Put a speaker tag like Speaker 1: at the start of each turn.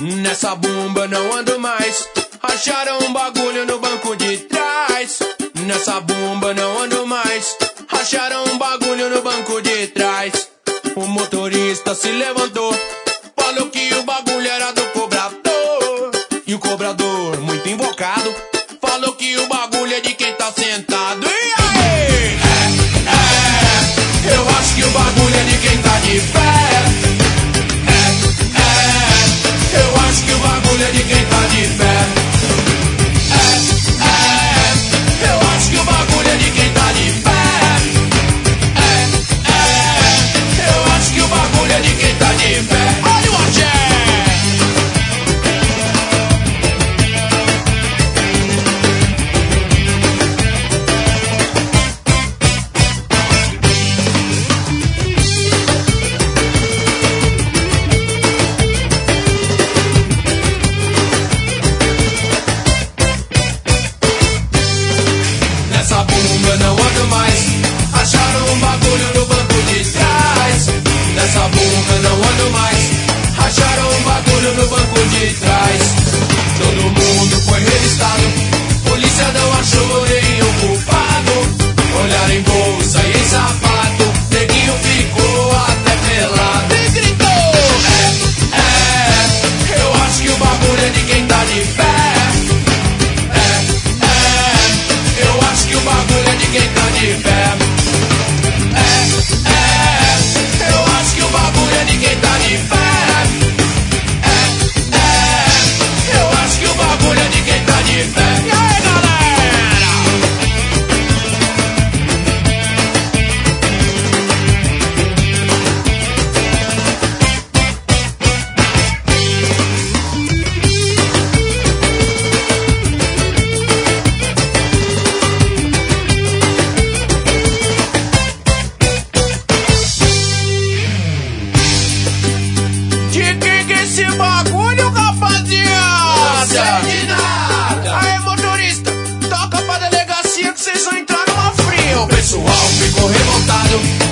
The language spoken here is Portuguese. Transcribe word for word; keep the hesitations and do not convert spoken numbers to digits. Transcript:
Speaker 1: Nessa bomba não ando mais. Acharam um bagulho no banco de trás. Nessa bomba não ando mais. Acharam um bagulho no banco de trás. O motorista se levantou, falou que o bagulho era do cobrador. E o cobrador, muito invocado, falou que o bagulho é de quem tá sentado. E aí? É, é, eu acho que o bagulho é de quem tá de pé. É, é, eu acho que o bagulho é de quem tá de pé. É, é, eu acho que o bagulho é de quem tá de pé. É, é, eu acho que o bagulho é de quem tá de pé. Olha o axé! Nessa bomba não ando mais. Acharam um bagulho no banco de trás. Nessa bomba não ando mais. Acharam um bagulho no banco de trás. Todo mundo foi revistado. Polícia não achou nenhum culpado. Olharam em bolsa e em sapato. Neguinho ficou até pelado e gritou: É, é, eu acho que o bagulho é de quem tá de pé. O bagulho é de quem tá de pé. É, é, eu acho que o bagulho é de quem tá de pé. É, é, eu acho que o bagulho é de quem tá de pé. E aí, galera? De quem que é esse bagulho, rapaziada?
Speaker 2: Não sei de nada.
Speaker 1: Aí, motorista, toca pra delegacia que vocês vão entrar numa fria. O pessoal ficou revoltado.